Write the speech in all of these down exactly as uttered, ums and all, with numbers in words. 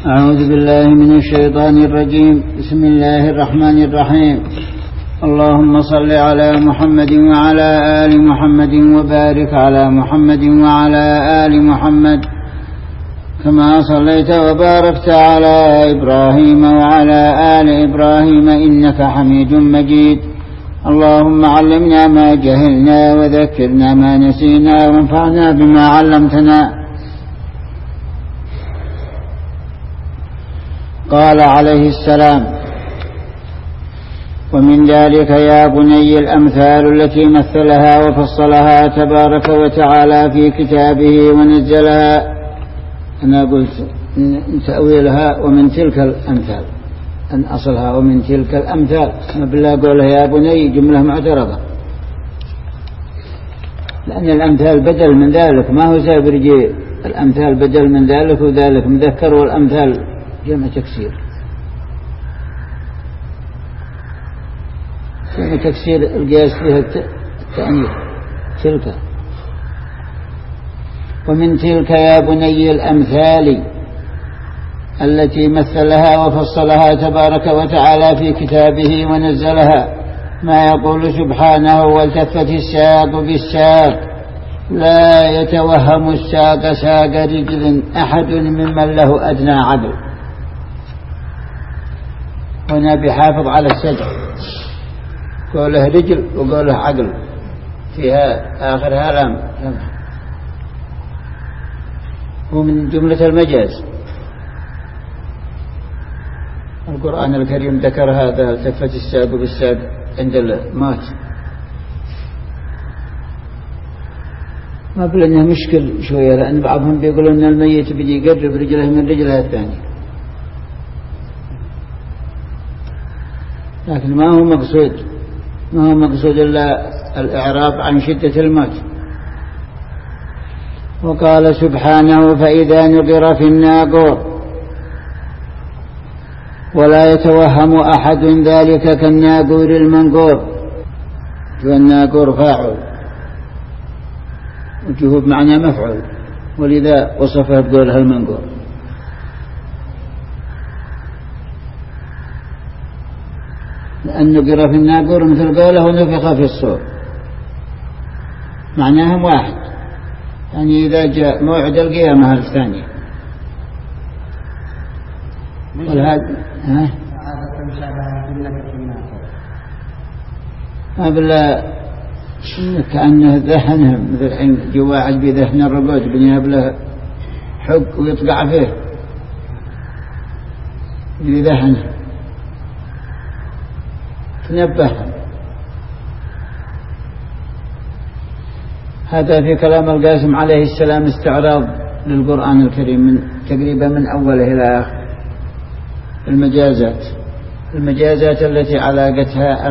أعوذ بالله من الشيطان الرجيم. بسم الله الرحمن الرحيم. اللهم صل على محمد وعلى آل محمد وبارك على محمد وعلى آل محمد كما صليت وباركت على إبراهيم وعلى آل إبراهيم إنك حميد مجيد. اللهم علمنا ما جهلنا وذكرنا ما نسينا وانفعنا بما علمتنا. قال عليه السلام: ومن ذلك يا بني الأمثال التي مثلها وفصلها تبارك وتعالى في كتابه ونزلها. أنا قلت تأويلها ومن تلك الأمثال، أن أصلها ومن تلك الأمثال، ما بالله قوله يا بني جملة معترضة، لأن الأمثال بدل من ذلك، ما هو سابرجي. الأمثال بدل من ذلك وذلك مذكر، والأمثال جمع تكسير. جمع تكسير القياس فيها التأنيث تلك. ومن تلك يا بني الأمثال التي مثلها وفصلها تبارك وتعالى في كتابه ونزلها ما يقول سبحانه: والتفت الساق بالساق لا يتوهم الساق ساق رجل أحد ممن له أدنى عدل. هنا بحافظ على السجع، قوله رجل وقوله عقل، فيها آخرها لام، ومن جملة المجاز. القرآن الكريم ذكر هذا التفت الساق بالساق عند الموت، ما بلنها مشكل شوية، لأن بعضهم بيقولون أن الميت بيجي يقرب رجله من رجلها الثانية، لكن ما هو مقصود ما هو مقصود إلا الإعراب عن شدة الموت. وقال سبحانه: فإذا نقر في الناقور ولا يتوهم أحد ذلك كالناقور المنقور. والناقور فاعل وجهه بمعنى مفعول، ولذا وصفه بقولها المنقور. لأن نقر في الناقور مثل قوله ونفخ في الصور، معناهم واحد، يعني إذا جاء موعد القيامة الثانية. والهذا ها ما بالله كأنه ذهنهم، مثل حين جواعد بذهن الرقود بنياب له حق ويطقع فيه بذهنه، تنبههم. هذا في كلام القاسم عليه السلام استعراض للقرآن الكريم من تقريبا من أوله إلى آخر. المجازات المجازات التي علاقتها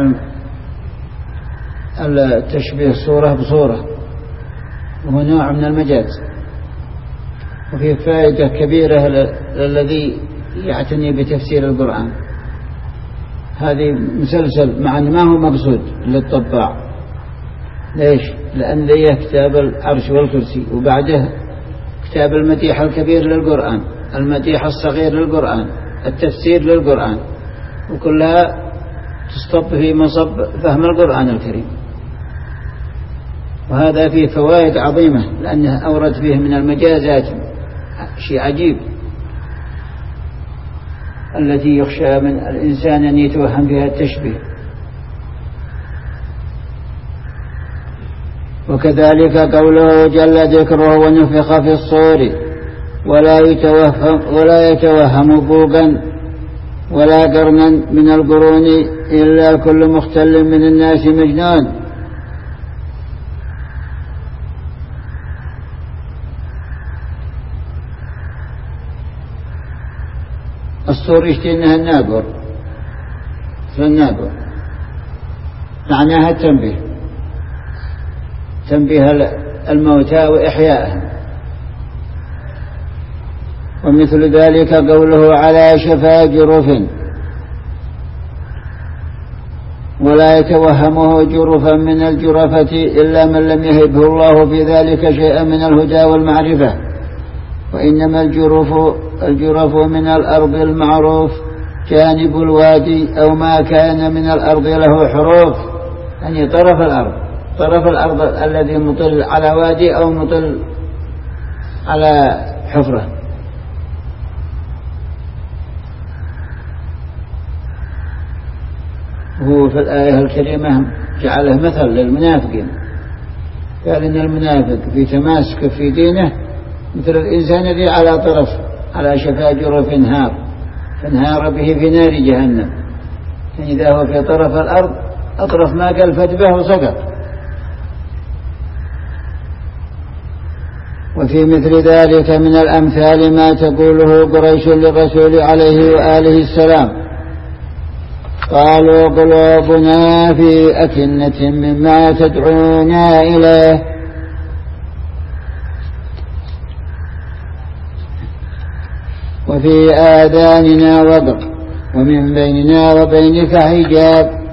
التشبيه صورة بصورة، وهو نوع من المجاز. وفي فائدة كبيرة للذي يعتني بتفسير القرآن. هذه مسلسل، مع أن ما هو مقصود للطباع. ليش؟ لأن ليه كتاب العرش والكرسي، وبعده كتاب المديح الكبير للقرآن، المديح الصغير للقرآن، التفسير للقرآن، وكلها تصطب في مصب فهم القرآن الكريم. وهذا فيه فوائد عظيمة، لأنه أورد فيه من المجازات شيء عجيب التي يخشى من الإنسان أن يتوهم فيها التشبيه. وكذلك قوله جل ذكره: ونفخ في الصور ولا يتوهم, ولا يتوهم بوقا ولا قرنا من القرون إلا كل مختل من الناس مجنون. الصور يشتينها الناقور، فالناقور معناها التنبيه، تنبيه الموتى وإحيائهم. ومثل ذلك قوله: على شفا جرف ولا يتوهمه جرفا من الجرفة إلا من لم يهبه الله في ذلك شيئا من الهدى والمعرفة. وإنما الجرف الجرف من الأرض المعروف جانب الوادي أو ما كان من الأرض له حروف، يعني طرف الأرض، طرف الأرض الذي مطل على وادي أو مطل على حفرة. هو في الآية الكريمة جعله مثل للمنافقين، قال إن المنافق في تماسك في دينه مثل الإنسان الذي على طرف على شفا جرف انهار فانهار به في نار جهنم، فإذا هو في طرف الأرض أطرف ما قلفت به وسقط. وفي مثل ذلك من الأمثال ما تقوله قريش للرسول عليه وآله السلام، قالوا قلوبنا في أكنة مما تدعونا إليه وفي آذاننا وقر ومن بيننا وبينك حجاب.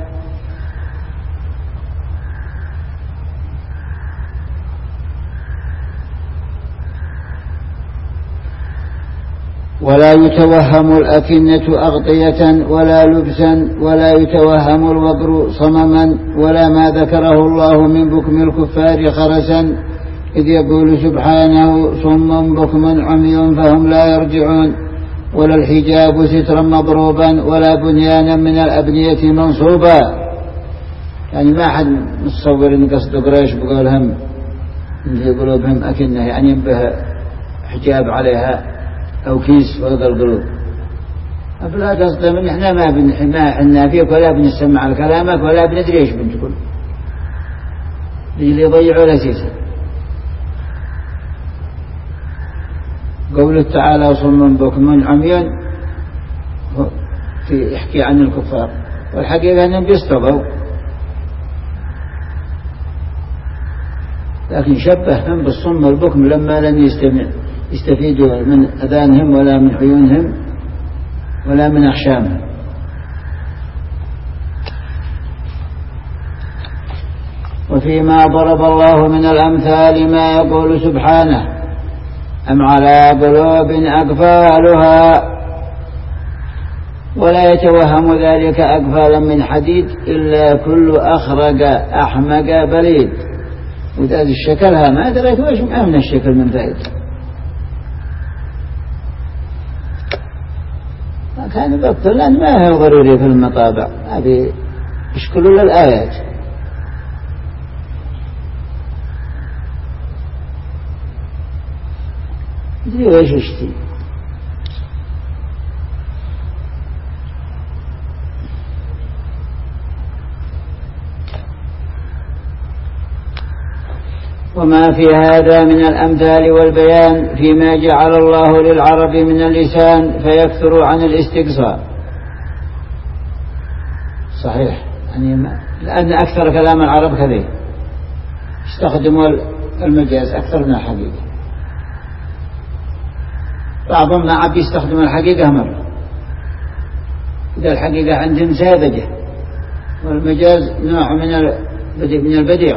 ولا يتوهم الأكنة أغطية ولا لبسا، ولا يتوهم الوقر صمما، ولا ما ذكره الله من بكم الكفار خرسا، إذ يقول سبحانه صم بكم عمي فهم لا يرجعون، ولا الحجاب سترا مضروبا، ولا بنيانا من الأبنية منصوبا. يعني ما أحد متصور أن قصد قريش بقولهم في قلوبهم أكنة، يعني بها حجاب عليها أو كيس فوق القلوب. أفلا قصد من إحنا ما بنحنا فيك ولا بنسمع على كلامك ولا بندري إيش بنتقول، اللي يضيعوا الأسيسة. قوله تعالى صم بكم عمي في يحكي عن الكفار، والحقيقة أنهم بيستضوا، لكن شبههم بالصم البكم لما لم يستمع يستفيدوا من أذانهم ولا من عيونهم ولا من أحشامهم. وفيما ضرب الله من الأمثال ما يقول سبحانه أم على قلوب أقفالها، ولا يتوهم ذلك أقفالا من حديد إلا كل أخرج أحمق بليد. وذات الشكلها ما دريت وإيش من الشكل من فائدة، كان بطل لأن ما هو ضروري في المطابع، هذه يشكلوا للآيات. دي ويش يشتي. وما في هذا من الأمثال والبيان فيما جعل الله للعرب من اللسان فيكثر عن الاستقصاء. صحيح، يعني ما لأن أكثر كلام العرب كذا يستخدموا المجاز أكثر من الحقيقة، بعضهم ما عاد يستخدم الحقيقة مرة، إذا الحقيقة عندهم ساذجة، والمجاز نوع من البديع من البديع.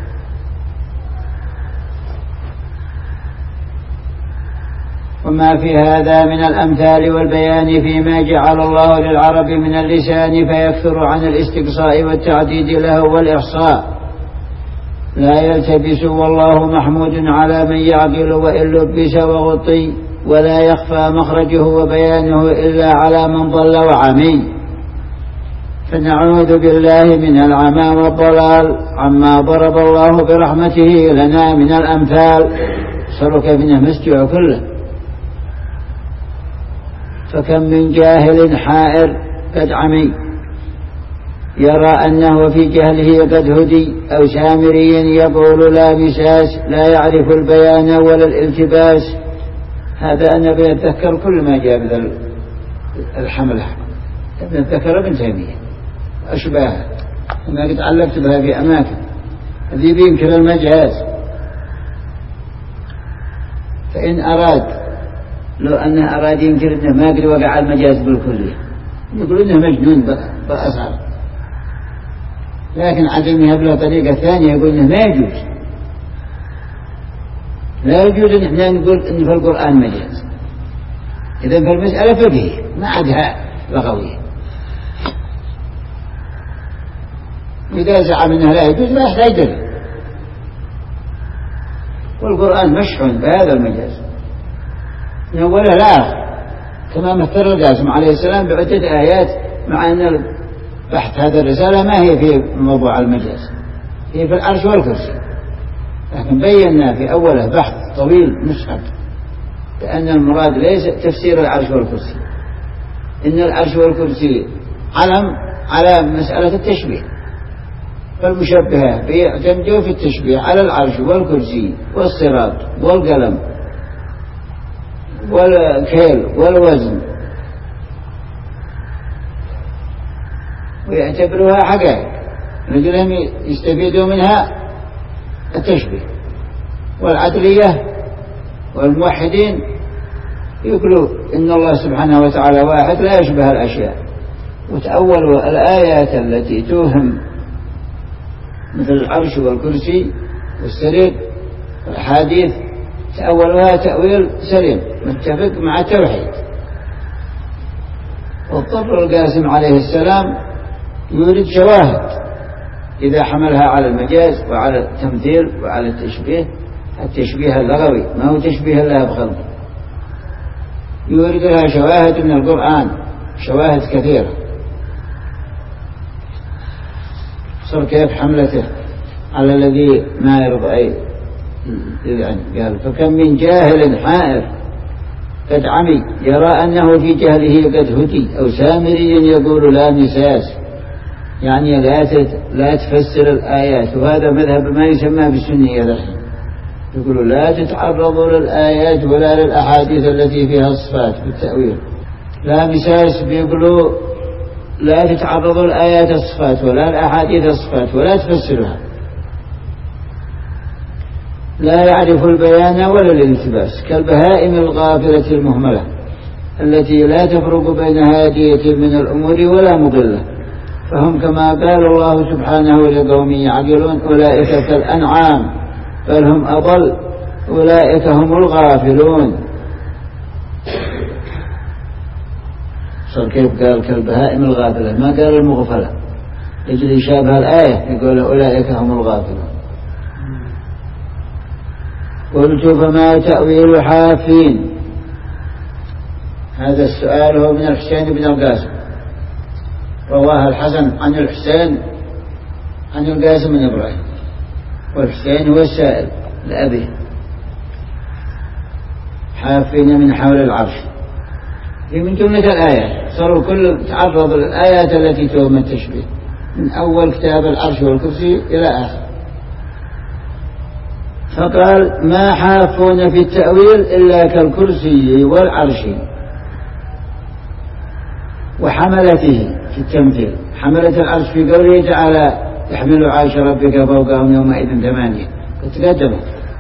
وما في هذا من الأمثال والبيان فيما جعل الله للعرب من اللسان فيكثر عن الاستقصاء والتعديد له والإحصاء لا يلتبس، والله محمود على من يعقل وإن لبس وغطي، ولا يخفى مخرجه وبيانه إلا على من ضل وعمي. فنعوذ بالله من العمى والضلال عما ضرب الله برحمته لنا من الأمثال. صاروا كيف مسجع كله. فكم من جاهل حائر قد عمي يرى أنه في جهله قد هدي، أو سامري يقول لا مساس لا يعرف البيان ولا الالتباس. هذا أنا بيتذكر كل ما جاء بذل الحملة، بنتذكر ابن تيمية أشباهه أنا قد علقت بها في أماكن. هذه بينكر المجاز، فإن أراد لو أنه أراد ينكر أنه ما قد وقع المجاز بالكلية يقول أنه مجنون بأسعر، لكن عدمها بلا طريقة ثانية يقول أنه ما يجوز، لا يجوز أن احنا نقول أن في القرآن مجاز، إذن فالمسألة فقهية ما عادها لغوية. إذا زعم أنها لا يجوز لا يحتاج دليل. والقرآن مشحون بهذا المجاز من أوله لآخر، كما مثل القاسم عليه السلام بعدة آيات، مع أن بحث هذه الرسالة ما هي في موضوع المجاز، هي في العرش والكرسي، لكن بينا في أوله بحث طويل مشحب لأن المراد ليس تفسير العرش والكرسي، إن العرش والكرسي علم على مسألة التشبيه، فالمشبهة بيعتمدوا في التشبيه على العرش والكرسي والصراط والقلم والكيل والوزن، ويعتبروها حقائق رجلهم يستفيدوا منها التشبيه. والعدلية والموحدين يقولوا إن الله سبحانه وتعالى واحد لا يشبه الأشياء، وتأولوا الآيات التي توهم مثل العرش والكرسي والسرير والحديث، تأولها تأويل سليم متفق مع التوحيد. واضطر القاسم عليه السلام يريد شواهد إذا حملها على المجاز وعلى التمثيل وعلى التشبيه، التشبيه اللغوي ما هو تشبيه الله بخلقه، يريد لها شواهد من القرآن، شواهد كثيرة. صار كيف حملته على الذي ما يرضى يعني. قال فكم من جاهل حائر قد عمي يرى أنه في جهله قد هدي، أو سامري يقول لا مساس، يعني لا لا تفسر الآيات، وهذا مذهب ما يسمى بالسنية الحين، يقولوا لا تتعرضوا للآيات ولا للأحاديث التي فيها الصفات بالتأويل. لا مساس بيقولوا لا تتعرضوا للآيات الصفات ولا الأحاديث الصفات ولا تفسرها. لا يعرف البيان ولا الالتباس كالبهائم الغافلة المهملة التي لا تفرق بين هادية من الأمور ولا مضلة، فهم كما قال الله سبحانه لقوم يعقلون أولئك كالأنعام بل هم أضل أولئك هم الغافلون. صار كيف قال كالبهائم الغافلة ما قال المغفلة، يجري شابه الآية يقول أولئك هم الغافلون. قلت فما تأويل حافين؟ هذا السؤال هو من الحسين بن القاسم، رواه الحسن عن الحسين عن القاسم بن إبراهيم، والحسين هو السائل لأبيه. حافين من حول العرش في من جملة الآيات، صاروا كل تعرض للآيات التي توهم التشبيه من أول كتاب العرش والكرسي إلى آخر. فقال ما حافون في التأويل إلا كالكرسي والعرش وحملته في التمثيل. حملة العرش في قوله تعالى يحمل عرش ربك فوقهم يومئذ ثمانية تقدموا.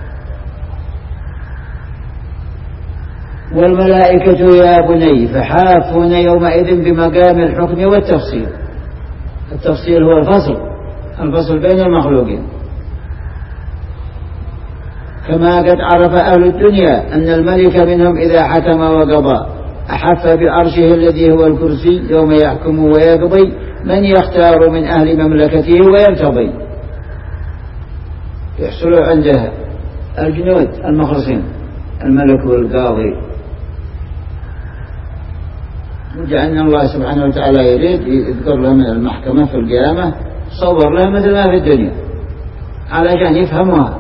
والملائكة يا بني فحافون يومئذ بمقام الحكم والتفصيل. التفصيل هو الفصل، الفصل بين المخلوقين. كما قد عرف أهل الدنيا أن الملك منهم إذا حكم وقضى أحف بعرشه الذي هو الكرسي يوم يحكم ويقضي من يختار من أهل مملكته ويرتضي. يحصل عنده الجنود المخلصين الملك والقاضي، وجعلنا الله سبحانه وتعالى يريد يذكر لهم المحكمة في القيامة صور لها مثل ما في الدنيا علشان يفهموها.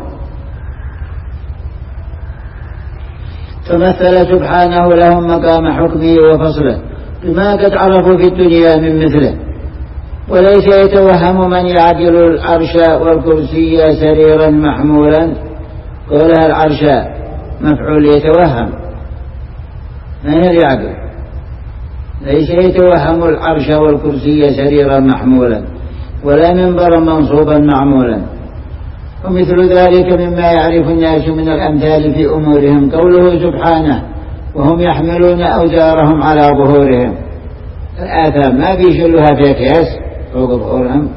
فمثل سبحانه لهم مقام حكمه وفصله بما قد عرفوا في الدنيا من مثله، وليس يتوهم من يعدل العرش والكرسي سريرا محمولا. قولها العرش مفعول يتوهم، ما هي العقل. ليس يتوهم العرش والكرسي سريرا محمولا ولا منبرا منصوبا معمولا. ومثل ذلك مما يعرف الناس من الأمثال في أمورهم قوله سبحانه وهم يحملون أوزارهم على ظهورهم. الآثام ما بيشلوها في أكياس فوق ظهورهم،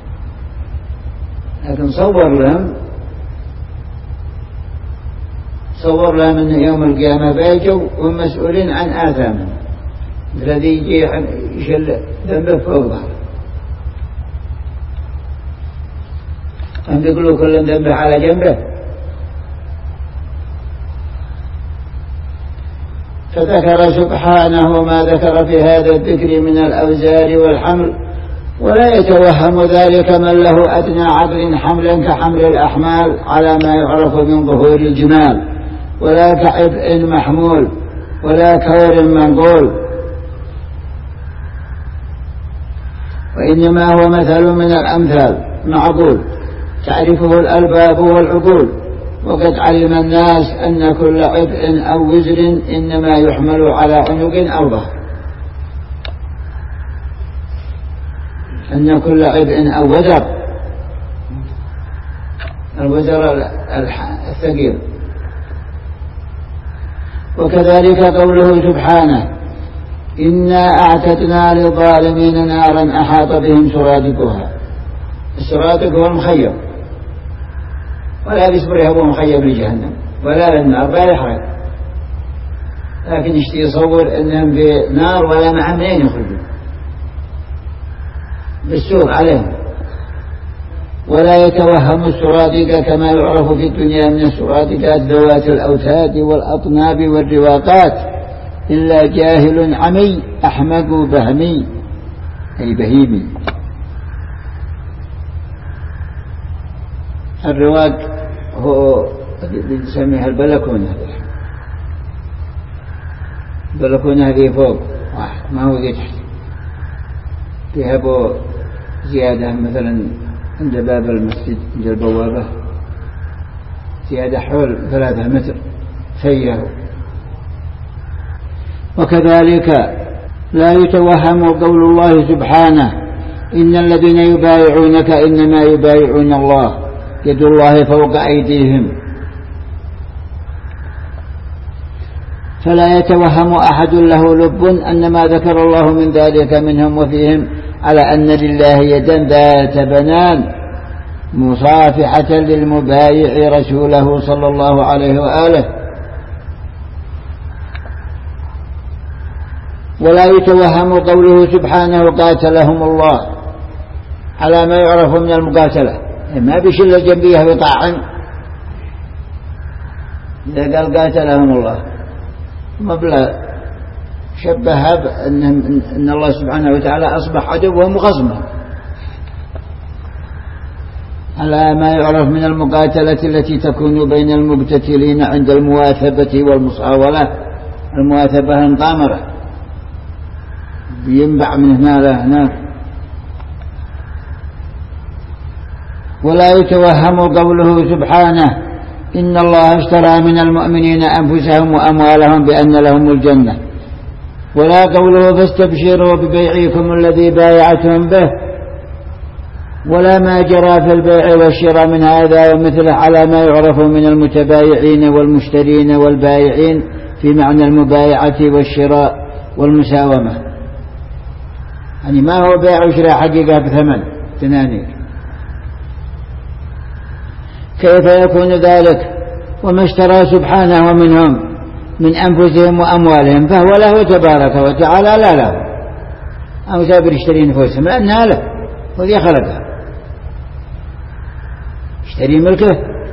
لكن صور لهم تصور لها من يوم القيامة بيجوا ومسؤولين عن آثامهم، الذي يجي يشل ذنبه فوق ظهره، هم يقولوا كل ذنبه على جنبه. فذكر سبحانه ما ذكر في هذا الذكر من الأوزار والحمل، ولا يتوهم ذلك من له أدنى عقل حملا كحمل الأحمال على ما يعرف من ظهور الجمال، ولا كعبء محمول، ولا كور منقول، وإنما هو مثل من الأمثال معقول تعرفه الألباب والعقول. وقد علم الناس أن كل عبء أو وزر إنما يحمل على عنق أو ظهر، أن كل عبء أو وزر، الوزر الثقيل. وكذلك قوله سبحانه إنا أعتدنا للظالمين نارا أحاط بهم سرادقها. السرادق هو المخيم، ولا بيصبر هو مخيم لجهنم ولا للنار لا يحرق، لكن يشتي يصور انهم بنار ولا مع منين يخرجون بالسور عليهم. ولا يتوهم السرادق كما يعرف في الدنيا من السرادقات ذوات الأوتاد والأطناب والرواقات إلا جاهل عمي أحمق بهمي أي بهيمي. الرواق هو نسميها البلكونة، البلكونة هذه فوق واحد ما هو ذي تحت، فيها بو زيادة مثلا عند باب المسجد عند البوابة زيادة حول ثلاثة متر سيئة. وكذلك لا يتوهم قول الله سبحانه إن الذين يبايعونك إنما يبايعون الله يد الله فوق أيديهم. فلا يتوهم أحد له لب أن ما ذكر الله من ذلك منهم وفيهم على أن لله يدا ذات بنان مصافحة للمبايع رسوله صلى الله عليه وآله. ولا يتوهم قوله سبحانه قاتلهم الله على ما يعرف من المقاتلة، ما بيشل جنبيه بطاعن، إذا قال قاتلهم الله مبلغ شبه بأن إن الله سبحانه وتعالى أصبح عدوهم وخصمهم على ما يعرف من المقاتلة التي تكون بين المقتتلين عند المواثبة والمصاولة. المواثبة المطامرة بينبع من هنا لهناك. ولا يتوهم قوله سبحانه إن الله اشترى من المؤمنين أنفسهم وأموالهم بأن لهم الجنة، ولا قوله فاستبشروا ببيعكم الذي بايعتم به، ولا ما جرى في البيع والشراء من هذا ومثله على ما يعرف من المتبايعين والمشترين والبائعين في معنى المبايعة والشراء والمساومة. يعني ما هو بيع وشراء حقيقة بثمن تنانير، كيف يكون ذلك وما اشترى سبحانه منهم من أنفسهم وأموالهم فهو له تبارك وتعالى لا له، أو سابر يشتري نفوسهم لأنها له وذي خلقها، اشتري ملكه.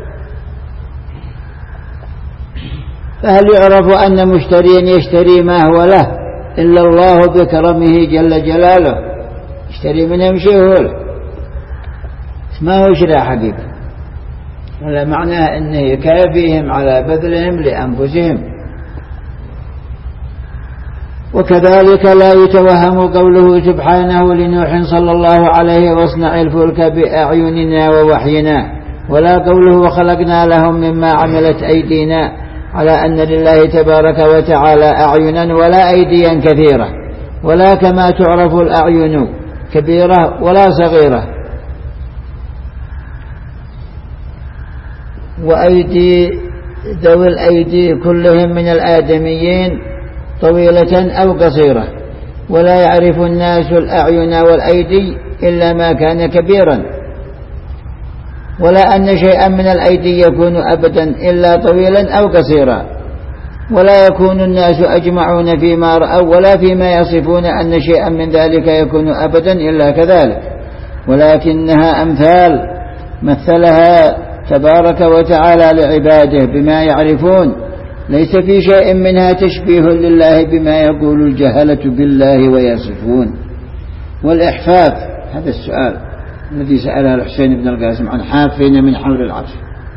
فهل يعرف أن مشترين يشتري ما هو له إلا الله بكرمه جل جلاله، يشتري منهم شيء هو له، ما هو شراء حقيقة، ولا معناه أنه يكافيهم على بذلهم لأنفسهم. وكذلك لا يتوهم قوله سبحانه لنوح صلى الله عليه واصنع الفلك بأعيننا ووحينا، ولا قوله وخلقنا لهم مما عملت أيدينا، على أن لله تبارك وتعالى أعينا ولا أيديا كثيرة، ولا كما تعرف الأعين كبيرة ولا صغيرة، وأيدي ذوي الأيدي كلهم من الآدميين طويلة أو قصيرة، ولا يعرف الناس الأعين والأيدي إلا ما كان كبيرا. ولا أن شيئا من الأيدي يكون أبدا إلا طويلا أو قصيرا، ولا يكون الناس أجمعون فيما رأوا ولا فيما يصفون أن شيئا من ذلك يكون أبدا إلا كذلك، ولكنها أمثال مثلها تبارك وتعالى لعباده بما يعرفون، ليس في شيء منها تشبيه لله بما يقول الجهلة بالله ويصفون. والإحفاف، هذا السؤال الذي سأله الحسين بن القاسم عن حافين من حول العرش،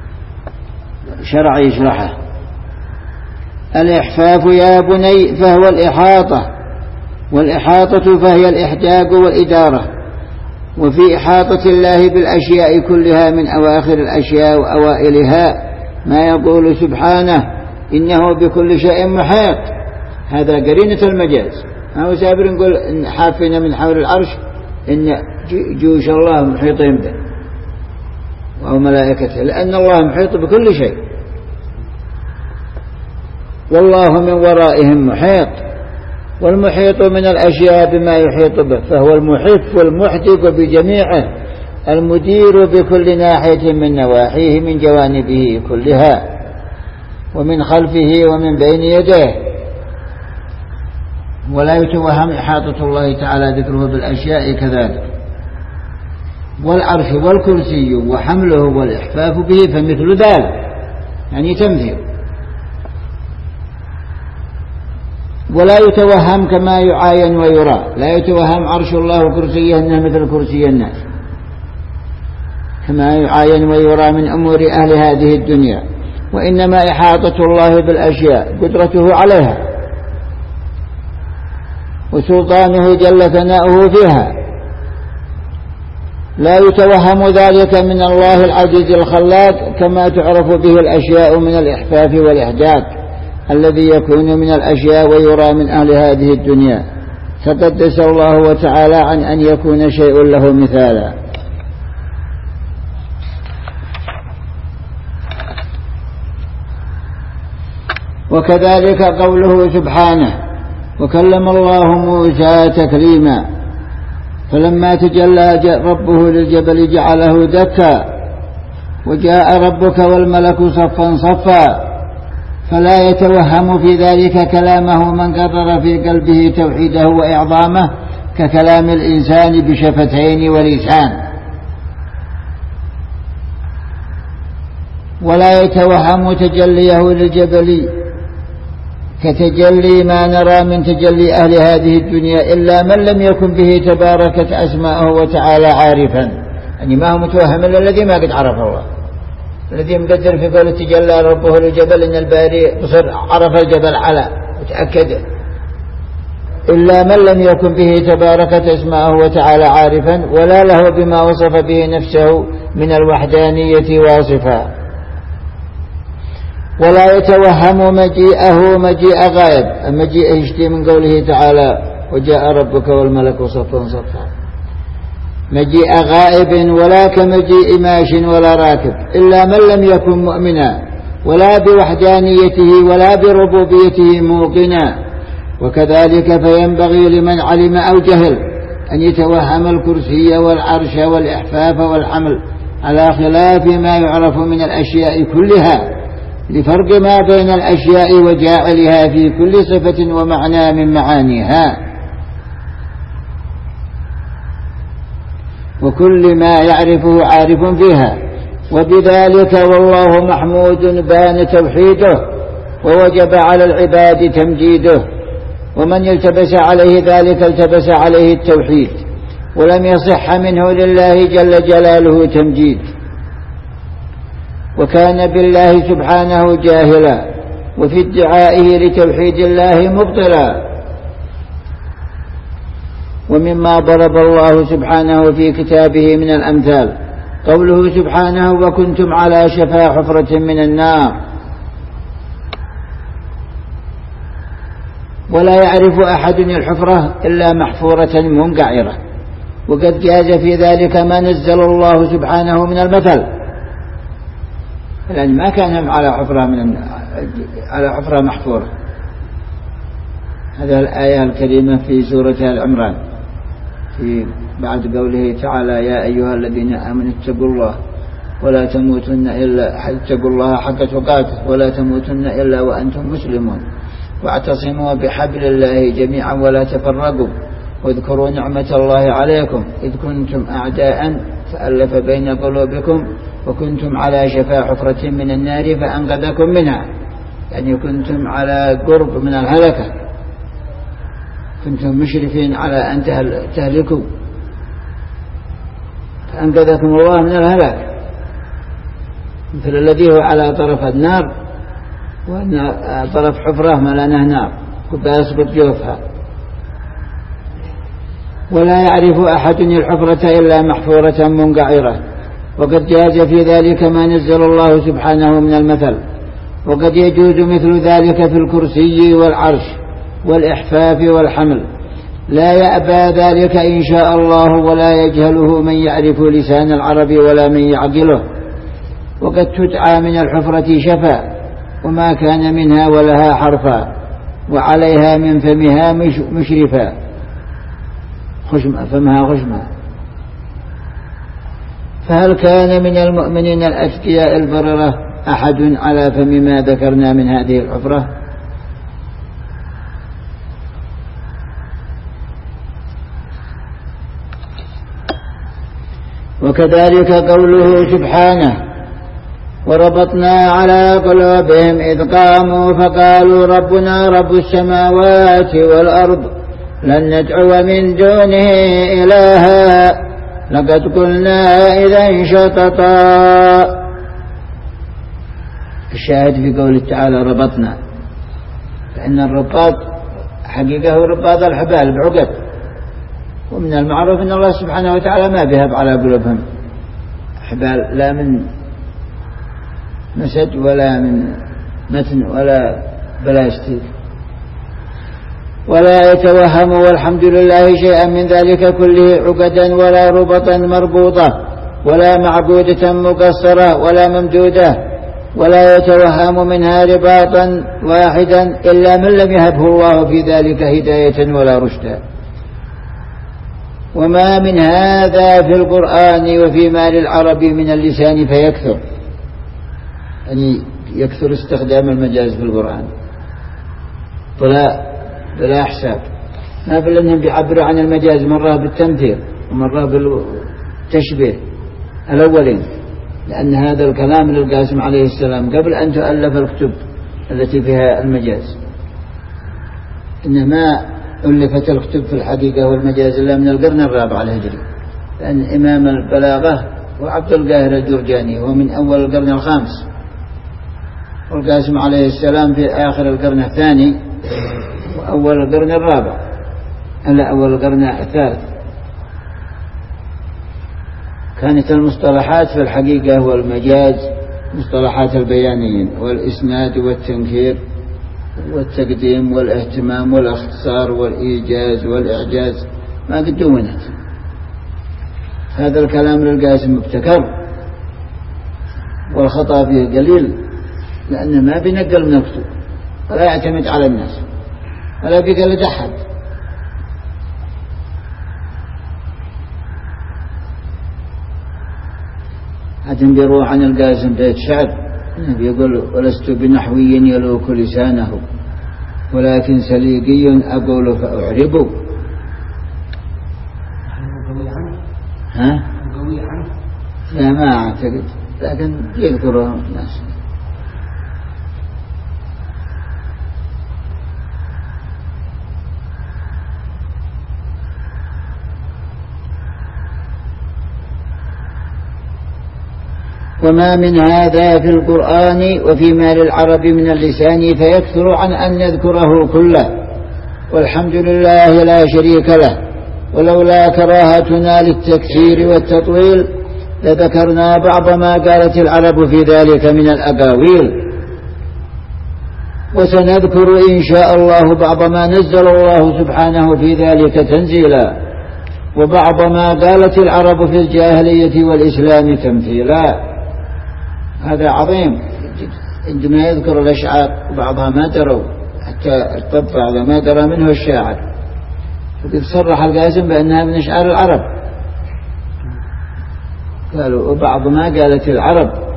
شرع يشرحه. الإحفاف يا بني فهو الإحاطة، والإحاطة فهي الإحجاج والإدارة، وفي إحاطة الله بالأشياء كلها من أواخر الأشياء وأوائلها ما يقول سبحانه إنه بكل شيء محيط، هذا قرينة المجاز. ما هو سابر نقول إن حافين من حول العرش إن جيوش الله محيطين به أو ملائكته، لأن الله محيط بكل شيء، والله من ورائهم محيط، والمحيط من الأشياء بما يحيط به، فهو المحيط والمحدق بجميعه، المدير بكل ناحية من نواحيه من جوانبه كلها، ومن خلفه ومن بين يديه. ولا يتوهم إحاطة الله تعالى ذكره بالأشياء كذلك. والعرش والكرسي وحمله والإحفاف به فمثل ذلك، يعني تمثيل. ولا يتوهم كما يعاين ويرى، لا يتوهم عرش الله وكرسيه أنه مثل كرسي الناس كما يعاين ويرى من أمور أهل هذه الدنيا، وإنما إحاطة الله بالأشياء قدرته عليها وسلطانه جل ثناؤه فيها. لا يتوهم ذلك من الله العزيز الخلاق كما تعرف به الأشياء من الإحفاف والإحجاج الذي يكون من الأشياء ويرى من أهل هذه الدنيا، تقدس الله وتعالى عن أن يكون شيء له مثالا. وكذلك قوله سبحانه وكلم الله موسى تكليما، فلما تجلى ربه للجبل جعله دكا وجاء ربك والملك صفا صفا، فلا يتوهم في ذلك كلامه من قرر في قلبه توحيده وإعظامه ككلام الإنسان بشفتين ولسان. ولا يتوهم تجليه للجبل كتجلي ما نرى من تجلي أهل هذه الدنيا إلا من لم يكن به تباركت أسماءه وتعالى عارفا، يعني ما هو متوهم إلا الذي ما قد عرف الله، الذي مقدر في قوله تجلى ربه للجبل إن الباري بصر عرف الجبل على وتأكد، إلا من لم يكن به تباركت أسماءه وتعالى عارفا ولا له بما وصف به نفسه من الوحدانية واصفا. ولا يتوهم مجيئه مجيء غائب، مجيئه يشتي من قوله تعالى وجاء ربك والملك صفا صفا، مجيء غائب ولا كمجيء ماش ولا راكب، إلا من لم يكن مؤمنا ولا بوحدانيته ولا بربوبيته موقنا. وكذلك فينبغي لمن علم أو جهل أن يتوهم الكرسي والعرش والإحفاف والحمل على خلاف ما يعرف من الأشياء كلها، لفرق ما بين الأشياء وجاعلها في كل صفة ومعنى من معانيها، وكل ما يعرفه عارف فيها. وبذلك والله محمود بان توحيده ووجب على العباد تمجيده، ومن يلتبس عليه ذلك التبس عليه التوحيد، ولم يصح منه لله جل جلاله تمجيد. وكان بالله سبحانه جاهلا وفي ادعائه لتوحيد الله مبطلا. ومما ضرب الله سبحانه في كتابه من الأمثال قوله سبحانه وكنتم على شفا حفرة من النار. ولا يعرف أحد الحفرة إلا محفورة منقعرة، وقد جاز في ذلك ما نزل الله سبحانه من المثل، لأن ما كان على حفرة من على حفرة محفورة. هذا الآية الكريمة في سورة آل عمران في بعد قوله تعالى يا أيها الذين آمنوا اتقوا الله ولا تموتن إلا اتقوا الله حق تقاته ولا تموتن إلا وأنتم مسلمون واعتصموا بحبل الله جميعا ولا تفرقوا واذكروا نعمة الله عليكم إذ كنتم أعداء فألف بين قلوبكم وكنتم على شفا حفرة من النار فأنقذكم منها، يعني كنتم على قرب من الهلكة، كنتم مشرفين على أن تهلكوا فأنقذكم الله من الهلاك، مثل الذي هو على طرف النار وأن طرف حفرة ملانه نار قد يسقط جوفها. ولا يعرف أحد الحفرة إلا محفورة منقعرة، وقد جاز في ذلك ما نزل الله سبحانه من المثل، وقد يجوز مثل ذلك في الكرسي والعرش والإحفاف والحمل، لا يأبى ذلك إن شاء الله ولا يجهله من يعرف لسان العرب ولا من يعقله. وقد تدعى من الحفرة شفا وما كان منها ولها حرفا وعليها من فمها مشرفا خشمة فمها خشمة. فهل كان من المؤمنين الأتقياء البررة أحد على فم ما ذكرنا من هذه الحفرة؟ وكذلك قوله سبحانه وربطنا على قلوبهم إذ قاموا فقالوا ربنا رب السماوات والأرض لن ندعو من دونه إلها لقد قلنا إذا شططا. الشاهد في قوله تعالى ربطنا، فإن الرباط حقيقة هو رباط الحبال بعقد، ومن المعروف أن الله سبحانه وتعالى ما بيهب على قلوبهم حبال لا من مسد ولا من متن ولا بلاستيك، ولا يتوهم والحمد لله شيئا من ذلك كله عقدا ولا ربطا مربوطة ولا معبودة مقصرة ولا ممدودة، ولا يتوهم منها رباطا واحدا إلا من لم يهبه الله في ذلك هداية ولا رشدا. وما من هذا في القرآن وفيما للعرب من اللسان فيكثر، يعني يكثر استخدام المجاز في القرآن بلا بلا حساب، ما في لأنهم بيعبروا عن المجاز مرة بالتمثيل ومرة بالتشبيه الأولين، لأن هذا الكلام للقاسم عليه السلام قبل أن تؤلف الكتب التي فيها المجاز، إنما ألفت الكتب في الحقيقة والمجاز إلا من القرن الرابع الهجري، لأن إمام البلاغة وعبد القاهر الجرجاني هو من أول القرن الخامس، والقاسم عليه السلام في آخر القرن الثاني وأول القرن الرابع ألا أول القرن الثالث. كانت المصطلحات في الحقيقة والمجاز مصطلحات البيانيين والإسناد والتنكير والتقديم والاهتمام والاختصار والإيجاز والإعجاز ما قد دونت. هذا الكلام للقاسم مبتكر والخطأ فيه قليل، لأنه ما بينقل من الكتب ولا يعتمد على الناس ولا بيقلد أحد. حتى بيروح عن القاسم بيت شعر بيقول ولست بنحوي يلوك لسانه ولكن سليقي أقول فأعربه. ها؟ لا ما أعتقد، لكن يذكره الناس. وما من هذا في القرآن وفيما للعرب من اللسان فيكثر عن أن نذكره كله، والحمد لله لا شريك له، ولولا كراهتنا للتكثير والتطويل لذكرنا بعض ما قالت العرب في ذلك من الأقاويل، وسنذكر إن شاء الله بعض ما نزل الله سبحانه في ذلك تنزيلا، وبعض ما قالت العرب في الجاهلية والإسلام تمثيلا. هذا عظيم عندما يذكر الأشعار بعضها ما دروا حتى الطبع ما درى منه الشاعر، فقد صرح القاسم بأنها من أشعار العرب، قالوا وبعض ما قالت العرب،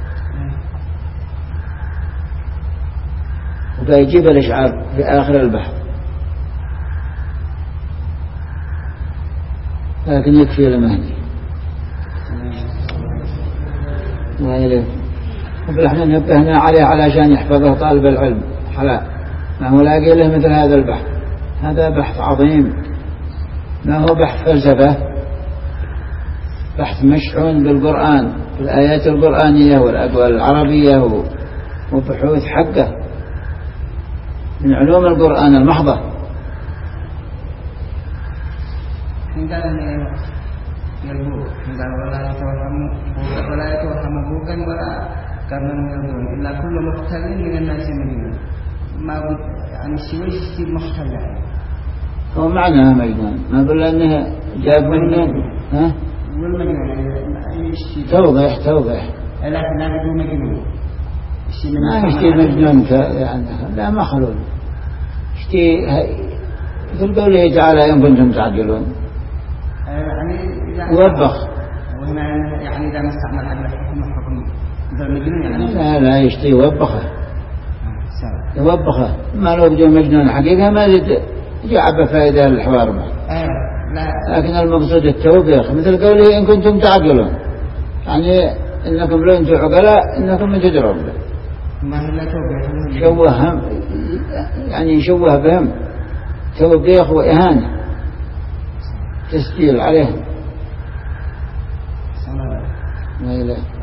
وبيجيب الإشعار في آخر البحر، لكن يكفي لمهني ما يلف. وبالحنا نبهنا عليه علشان يحفظه طالب العلم حلا، ما هو لاقي له مثل هذا البحث. هذا بحث عظيم، ما هو بحث فلسفة، بحث مشحون بالقرآن، بالآيات القرآنية والأقوال العربية وبحوث حقه من علوم القرآن المحضة. karena mengandung illa kullu muhtalin dengan nasi Madinah ما عن الشويش يصير محتل. هو معناها مجنون، ما قلنا انه جاب منه ها والمجنون توضح توضح لكن لا يقول مجنون ما يشتي مجنون يعني لا مخلول يشتي في قوله تعالى إن كنتم تعقلون يعني وبخ وهنا يعني إذا ما استعمل هذا الحكم الحكم يعني لا لا يشتي يوبخه يوبخه، ما لو بدون مجنون حقيقة ما زد جعب فائدة للحوار معه. لكن المقصود التوبيخ مثل قوله إن كنتم تعقلون، يعني إنكم لو أنتم عقلاء إنكم ما تدرون. ما هي لا توبيخ شوه يعني يشوه بهم توبيخ وإهانة تسجيل عليهم. ما إله